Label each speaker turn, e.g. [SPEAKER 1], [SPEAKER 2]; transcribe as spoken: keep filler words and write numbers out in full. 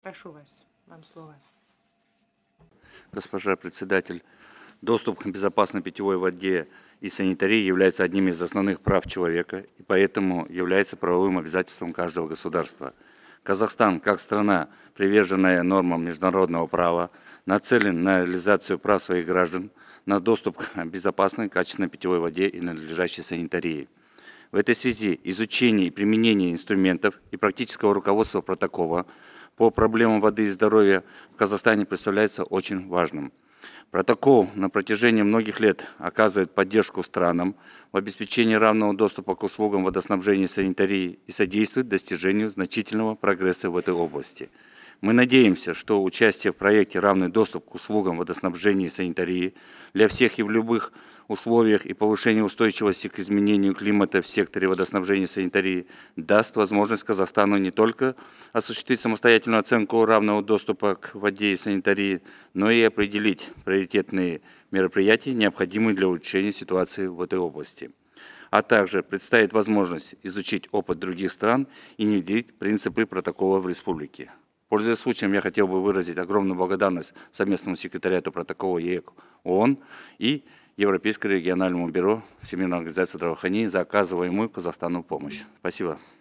[SPEAKER 1] Прошу вас, вам слово.
[SPEAKER 2] Госпожа председатель, доступ к безопасной питьевой воде и санитарии является одним из основных прав человека и поэтому является правовым обязательством каждого государства. Казахстан, как страна, приверженная нормам международного права, нацелен на реализацию прав своих граждан на доступ к безопасной, качественной питьевой воде и надлежащей санитарии. В этой связи изучение и применение инструментов и практического руководства протокола по проблемам воды и здоровья в Казахстане представляется очень важным. Протокол на протяжении многих лет оказывает поддержку странам в обеспечении равного доступа к услугам водоснабжения и санитарии и содействует достижению значительного прогресса в этой области. Мы надеемся, что участие в проекте «Равный доступ к услугам водоснабжения и санитарии» для всех и в любых условиях и повышение устойчивости к изменению климата в секторе водоснабжения и санитарии даст возможность Казахстану не только осуществить самостоятельную оценку равного доступа к воде и санитарии, но и определить приоритетные мероприятия, необходимые для улучшения ситуации в этой области. А также представит возможность изучить опыт других стран и внедрить принципы протокола в республике. Пользуясь случаем, я хотел бы выразить огромную благодарность совместному секретариату протокола ЕЭК ООН и Европейскому региональному бюро Всемирной организации здравоохранения за оказываемую Казахстану помощь. Спасибо.